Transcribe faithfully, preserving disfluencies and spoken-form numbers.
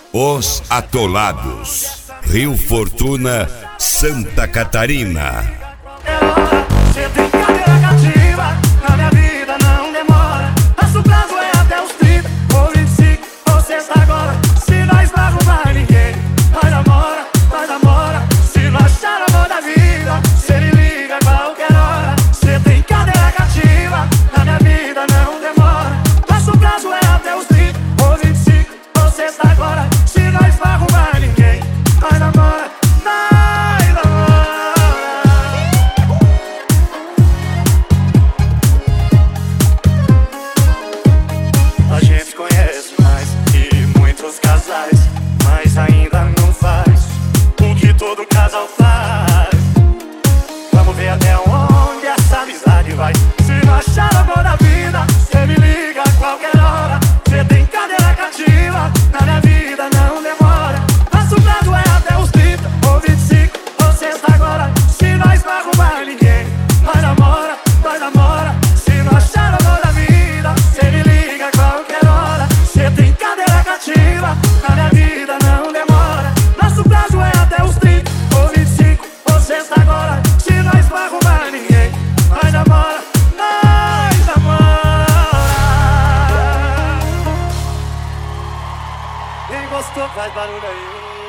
Os Atolados, Rio Fortuna, Santa Catarina. Você tem cadeira cativa, na minha vida não demora. Nosso prazo é até os trinta ou vinte e cinco, você está agora. Se nós não arrumar ninguém, nós namora, nós namora. Se não achar amor da vida, cê me liga a qualquer hora. Você tem cadeira cativa, na minha vida não demora. Nosso prazo é até os trinta ou vinte e cinco, você está agora. Se nós não arrumar ninguém, nós namora, nós namora. A gente se conhece mais que muitos casais, mas ainda não faz o que todo casal faz. Vamos ver até onde essa amizade vai. Se não achar amor da vida, cê me liga a qualquer hora. Cê tem cadeira cativa, na minha vida não demora. Nosso prazo é até os trinta ou vinte e cinco, você está agora. Se nós não arrumar ninguém, nós namora, nós namora. Se não achar amor da vida, cê me liga a qualquer hora. Cê tem cadeira cativa, na minha vida não demora. Nosso prazo é até os trinta ou vinte e cinco, você está agora. Se nós não arrumar ninguém, nós namora, nós namora. Quem gostou faz barulho aí.